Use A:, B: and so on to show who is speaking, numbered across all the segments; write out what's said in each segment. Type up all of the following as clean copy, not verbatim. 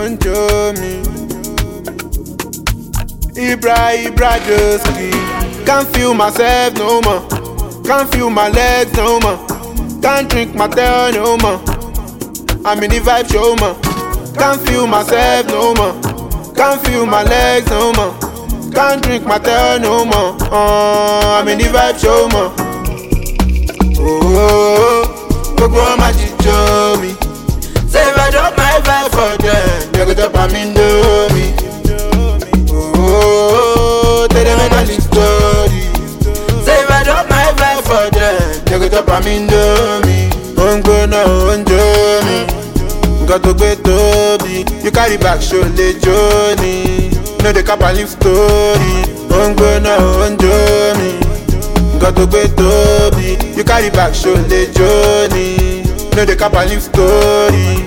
A: won't show me. Ibra Joski. Can't feel myself no more. Can't feel my legs no more. Can't drink my tail no more. I'm in the vibe show more. Can't feel myself no more. Can't feel my legs no more. Can't drink my tail no more. I'm in the vibe show more. Oh, gbogbo wọn ma jíjó mi. Say if I drop my vibe for them, they go drop am Indomie. Oh, tell them I the story. Say if I drop my vibe for them, they go drop am Indomie. Ongbona onjo mi, nkan tó gbé tóbi. You carry back show le Joni. No dey cap and live story. Ongbona onjo mi, nkan tó gbé tóbi. You carry back show le Joni. No dey cap and live story.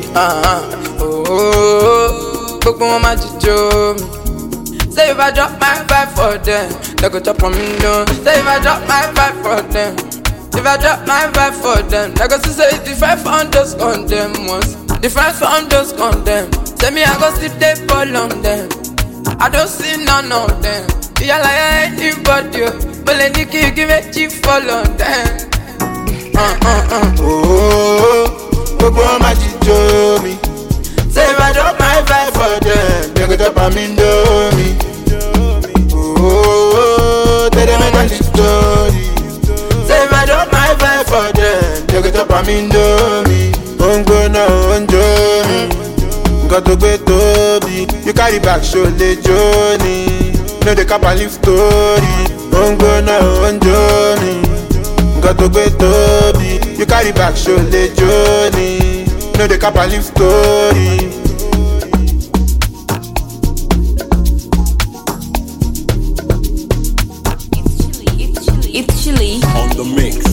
B: Gbogbo wọn ma jíjó mi. Say if I drop my vibe for them, they go chop on me down. Say if I drop my vibe for them, if I drop my vibe for them, they go say it's different from those condemn ones, different from those condemn. Say me I go sleep they fall on them. I don't see none of them. Yeah like anybody, but let me give me cheap fall on them.
A: Oh, gbogbo wọn ma jíjó mi. Say if I drop my vibe for them, they go drop am Indomie. Oh, tell them I the story. Say if I drop my vibe for them, they go drop am Indomie. Ongbona onjo mi, nkan tó gbé tóbi. You carry back show le Joni. No dey cap and live story. Ongbona onjo mi, nkan tó gbé tóbi. You carry back show le Joni. No dey cap and live story.
C: It's chilly.
D: On the mix.